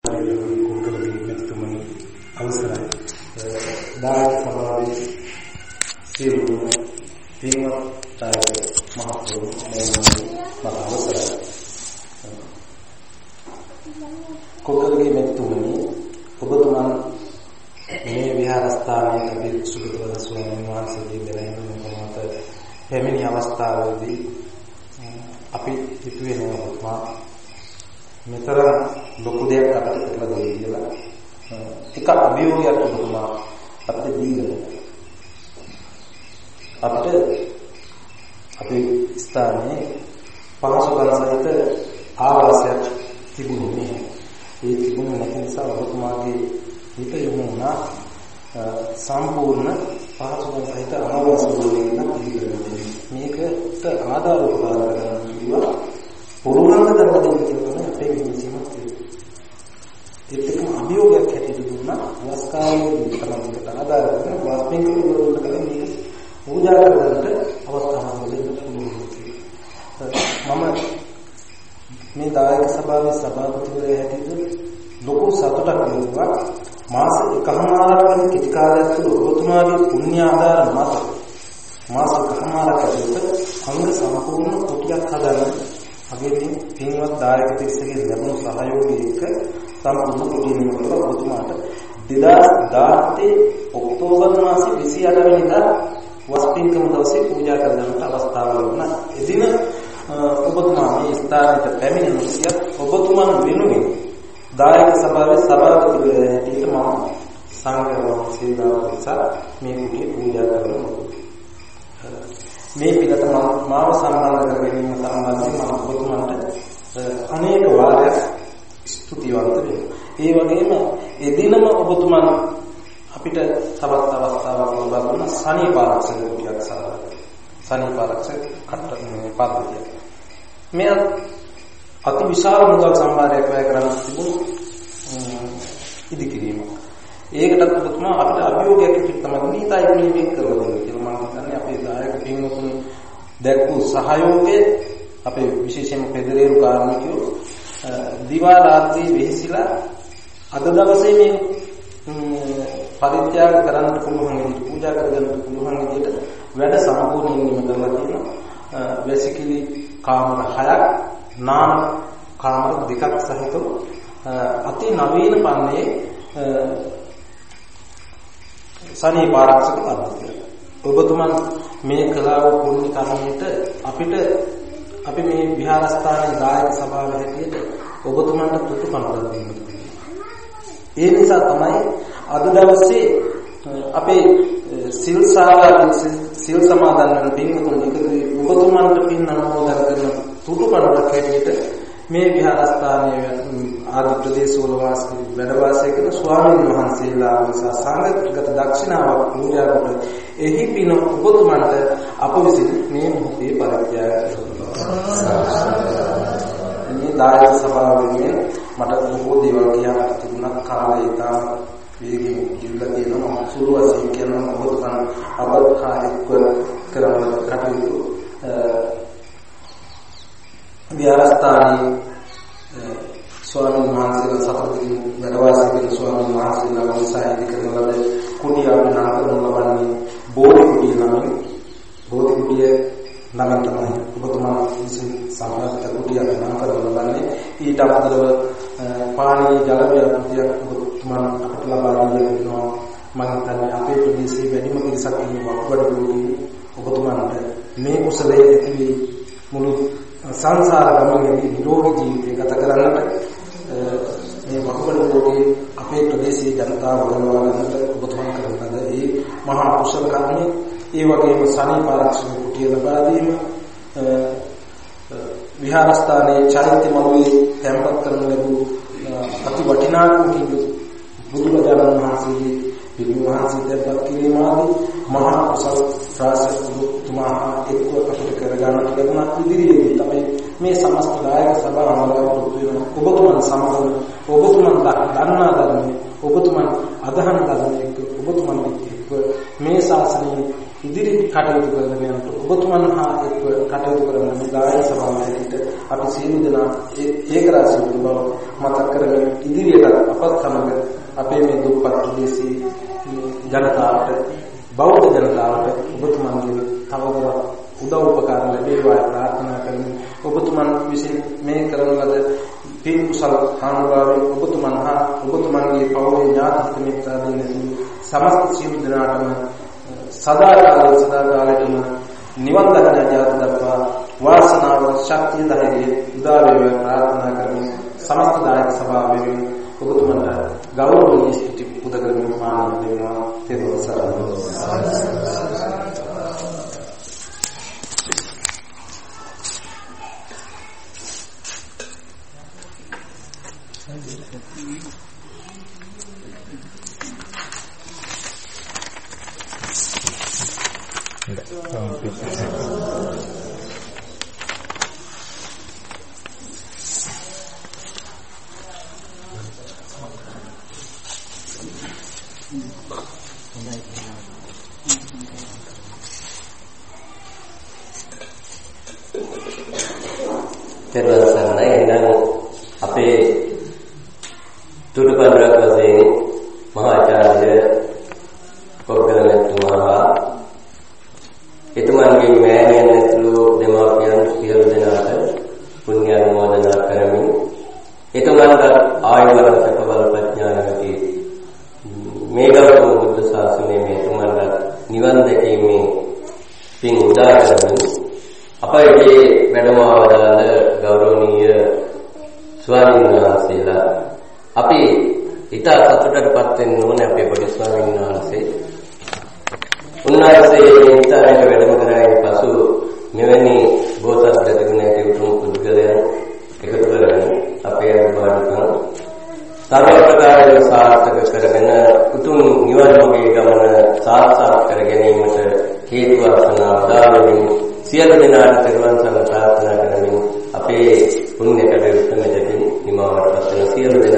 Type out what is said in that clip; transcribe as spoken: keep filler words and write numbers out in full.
කුක්කලගේ මෙතුමනි අවසරයි. දායක සභාවේ සියලු පින්වත් අය මහත්වරු මට අවසරයි. කුක්කලගේ මෙතුමනි ඔබතුමන් මේ විහාරස්ථානයේ අපි සුගතවද ස්වාමීන් වහන්සේගේ දෙවියන් මත පැමිණි අවස්ථාවේදී අපි හිතුවේ නේද මෙතර ලොකු දෙයක් අපිට කරලා දෙයි කියලා. එක අභියෝගයක් ඔබතුමා අපිට දීලා අපිට අපේ ස්ථානයේ පහසුකම් සහිත ආවාසයක් තිබුණේ. ඒ තිබුණ නැති නිසා ඔබතුමාගේ හිත යොමු වුණා සම්පූර්ණ පහසුකම් සහිත ආවාස වලින් පිළිගන්නේ. මේකට ආධාර උපකාර කරගන්න කිව්වා. පුරුණන්ද දරන කියන අපේ විශ්ීමක් තියෙනවා. ඒකම අභියෝගයක් හැටියට දුන්නා. වස්කාරයේ තමයි ආධාර කරන වාස්පින් වලට කලින් මේක පූජා කරගන්නට අවස්ථාවක් ලැබෙන්න පුළුවන්. මම මේ දායක සභාවේ සභාපතිවරයා හැටියට ලොකු සතුටක් ලැබුවා. මාස එකමාරක් වගේ කිටි කාලයක් තුළ ඔබතුමාගේ පුණ්‍ය ආධාර මත මාස එකමාරක් ඇතුළත අංග සම්පූර්ණ කුටියක් හදන්න අගේ පින්වත් දායක පිරිසගේ ලැබුණු සහයෝගය එක්ක සම්පූර්ණ කුටිය නිර්මාණය ඔබතුමාට දෙදාස් දාහතේ ඔක්තෝබර් මාසේ විසිඅට වෙනිදා වස්පින්කම දවසේ පූජා කරගන්නට අවස්ථාව ලැබුණා. එදින ඔබතුමා මේ ස්ථානයට පැමිණෙන සියත් ඔබතුමන් වෙනුවෙන් දායක සභාවේ සභාපතිවරයා හැටියට මම සංඝ සේනාවසා මේ කුටිය පූජා කරනවා. මේ පිටත මාව සම්මාන කර ගැනීම සම්බන්ධයෙන් මම ඔබතුමන්ට අනේක වාරයක් ස්තුතිවන්ත වෙනවා. ඒ වගේම එදිනම ඔබතුමන් අපිට තවත් අවස්ථාවක් ලබා දුන්න සනීපාරක්ෂක කුටියක් සාරා. සනීපාරක්ෂක කට්ටමේ පද්ධතිය. මේ අති විශාල මුදල් සම්භාරයක් වැය කරන්න තිබුණු ඉදිකිරීමක්. ඒකටත් ඔබතුමා අපිට අභියෝගයක් ඉදිරියට තමයි නීතයි මේක කරලා දෙන්නේ කියලා මම හිතන්නේ අපේ දායක පින්වතුන් දැක්වූ සහයෝගය අපේ විශේෂයෙන්ම පෙදරේරු කාර්මිකයෝ දිවා රාත්‍රී වෙහිසිලා අද දවසේ මේ පරිත්‍යාග කරන්න පුළුවන් විදිහට පූජා කරගන්න පුළුවන් විදිහට වැඩ සම්පූර්ණයෙන්ම කරලා තියෙනවා. වැසිකිලි කාමර හයක් නාන කාමර දෙකක් සහිතව අති නවීන පන්නේ සනීපාරක්ෂක පද්ධතිය. ඔබතුමන් මේ කලාව පුණ්‍ය කර්මයට අපිට අපි මේ විහාරස්ථානයේ දායක සභාව හැටියට ඔබතුමන්ට තුතුපන් දෙන්න. ඒ නිසා තමයි අද දවසේ අපේ සිල් සාගාරයෙන් සිල් සමාදන් වන පින්වතුන් එකතු ඔබතුමන්ට පින් අනුමෝදන් කරන තුතුපන්ක් හැටියට මේ විහාරස්ථානයේ ආදි ප්‍රදේශවල වාසී වැඩ වාසය කරන ස්වාමීන් වහන්සේලා නිසා සංඝගත දක්ෂිනාවක් පූජා කොට එහි පින ඔබතුමන්ට අප විසින් මේ මොහොතේ පරිත්‍යාග කරනවා. මේ දායක සභාවෙන් මට බොහෝ දේවල් කියන්න තිබුණා. කාලය ඉතාම වේගයෙන් ගිහිල්ලා තියෙනවා. සුළු වශයෙන් කියනවා ඔබතුමන් අපත්කාරීත්ව කරන කටයුතු විහාරස්ථානයේ ස්වාමීන් වහන්සේලා සතරකින් වැඩ වාසය කරන ස්වාමීන් වහන්සේලා වහන්සේලා කරන ලද කුටිය අපි නාමකරන ලබන්නේ බෝධි කුටිය නමින්. බෝධි කුටිය නමින් තමයි ඔබතුමා විසින් සම්ප්‍රදායික කුටිය නාමකරන ලබන්නේ. ඊට අමතරව පානීය ජල ව්‍යාපෘතියක් ඔබතුමා අපට ලබා දෙනවා. මම හිතන්නේ අපේ ප්‍රදේශයේ වැඩිම පිරිසක් ඉන්නේ වක්වඩුවේ ඔබතුමාට මේ කුසලයේ ඇතිවි මුළු සංසාර ගමනේදී නිරෝගී ජීවිතය ගත කරන්නට මේ වකුගඩුවේ අපේ ප්‍රදේශයේ ජනතාව වඩවා ගන්නට ඔබතුමා කරන ලද ඒ මහා කුසල කර්මය, ඒ වගේම සනීපාරක්ෂක කුටිය ලබා දීම, විහාරස්ථානයේ චෛත්‍ය මළුවේ තැන්පත් කරන ලැබූ අති වටිනා කුටිය බුදුරජාණන් වහන්සේගේ පිළිම වහන්සේ තැන්පත් කිරීම ආදී මහා කුසල රාශිය ඔබතුමා එක්ව අපිට කරගන්නට ලැබුණා. ඉදිරියේදී තමයි මේ සමස්ත දායක සභාව අමරාවතුත් වෙන ඔබතුමන් සමග ඔබතුමන් දන්නා ධර්මයේ ඔබතුමන් අදහන ධර්මයේ ඔබතුමන් එක්ව මේ ශාසනයේ ඉදිරි කටයුතු කරගෙන යනකොට ඔබතුමන් හා එක්ව කටයුතු කරන මේ දායක සභාව හැටියට අපි සියලු දෙනා ඒකරාශී වූ බව මතක් කරගෙන ඉදිරියට අපත් සමග අපේ මේ දුප්පත් ප්‍රදේශී ජනතාවට බෞද්ධ ජනතාවට ඔබතුමන්ගේ තවදුරටත් උදව් උපකාර ලැබේවා ප්‍රාර්ථනා කරමි. ඔබතුමන් විසින් මේ කරන ලද පින් කුසල හානුභාවයෙන් ඔබතුමන් හා ඔබතුමන්ගේ පවුලේ ඥාති මිත්‍රාදීන් සමස්ත සියලු දෙනාටම සදාකාල සදාකාලයකම නිවන් දකින ඥාත දක්වා වාසනාව ශක්තිය ධෛර්යය උදා වේවා ප්‍රාර්ථනා කරමි. සමස්ත දායක සභාව වෙනුවෙන් ඔබතුමන්ට ගෞරවනීය ස්තුති පුද කරමින් මානව දෙනවා. තෙරුවන් සරණයි. තෙරුවන් සරණයි. එහෙනම් අපේ තුඩුපන්රක් වශයෙන් මහාචාර්ය පොග්ගලතුමා එතුමන්ගේ මෑණියන් ඇතුළු දෙමාපියන් සියලු දෙනාට පුණ්‍ය අනුමෝදනා කරමින් එතුමන්ට ආයුර්වේද සැප බල ප්‍රඥාවකී මේ ගෞරව බුද්ධ ශාසනයේ මේ එතුමන්ට නිවන් දැකීමේ පින් උදා කරමින් අපගේ වැඩමවදාළ ගෞරවනීය ස්වාමීන් වහන්සේලා අපි ඉතා සතුටටපත් වෙන්න ඕනේ අපේ පොඩි ස්වාමීන් වහන්සේ. උන්වහන්සේ ඉතාලයට වැඩම කරායින් පසු මෙවැනි බෝසත් ගතිගුණයක උතුම් පුද්ගලයන් එකතු කරගෙන අපේ අනුභවයන් සර්ව ප්‍රකාරයෙන් සාර්ථක කරගෙන උතුම් නිවන් මාර්ගයේ ගමන සාර්ථක කර ගැනීමට හේතු වාසනා උදා වෙමින් සියලු දෙනාට තෙරුවන් සරණ ප්‍රාර්ථනා කරමින් අපේ පුණ්‍ය කටයුතු මෙතකින් නිමවටපත් වෙන සියලු දෙනා